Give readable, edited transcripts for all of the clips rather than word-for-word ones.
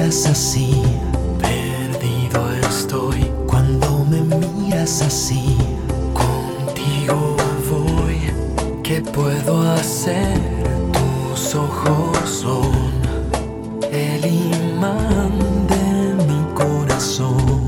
miras así, perdido estoy. Cuando me miras así, contigo voy. ¿Qué puedo hacer? Tus ojos son el imán de mi corazón.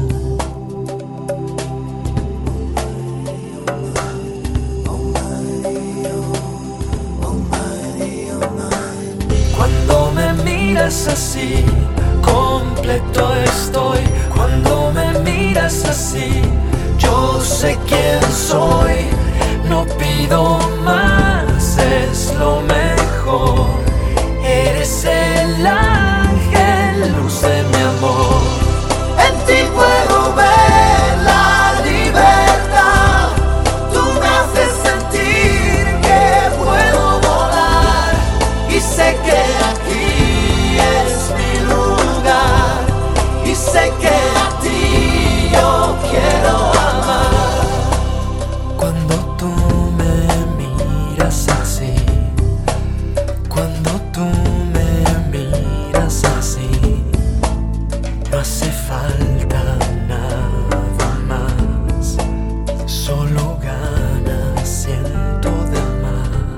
Cuando me miras así, completo estoy. Cuando me miras así, yo sé quién soy. No pido más, es lo mejor. Eres el ángel, luz de mi amor. En ti puedo ver la libertad. Tú me haces sentir que puedo volar. Y sé que aquí es mi lugar. Y sé que a ti yo quiero amar. Cuando tú me miras así, cuando tú me miras así, no hace falta nada más, solo ganas siento de amar.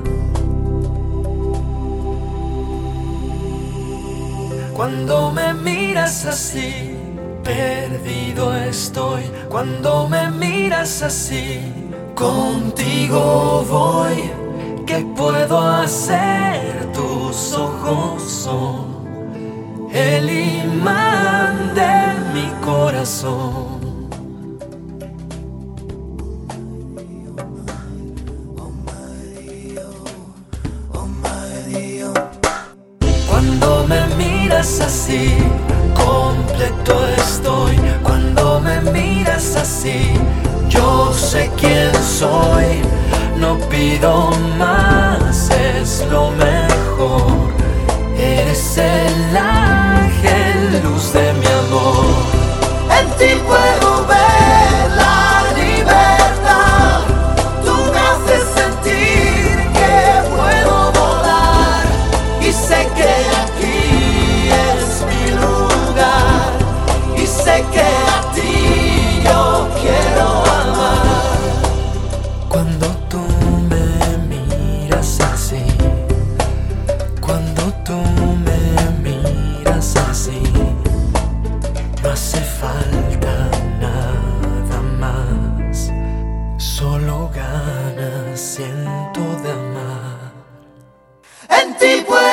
Cuando me miras así, perdido estoy. Cuando me miras así, contigo voy. ¿Qué puedo hacer? Tus ojos son el imán de mi corazón. Cuando me miras así, completo estoy. Cuando me miras así, yo sé quién soy. No pido más, es lo mejor. Eres el ángel, luz de mi amor. En ti puedo ver la libertad. Tú me haces sentir que puedo volar. Y sé que aquí es mi lugar. Y sé que a ti yo quiero amar. Cuando tú me miras así, cuando tú me miras así, no hace falta nada más, solo ganas siento de amar. En ti puedo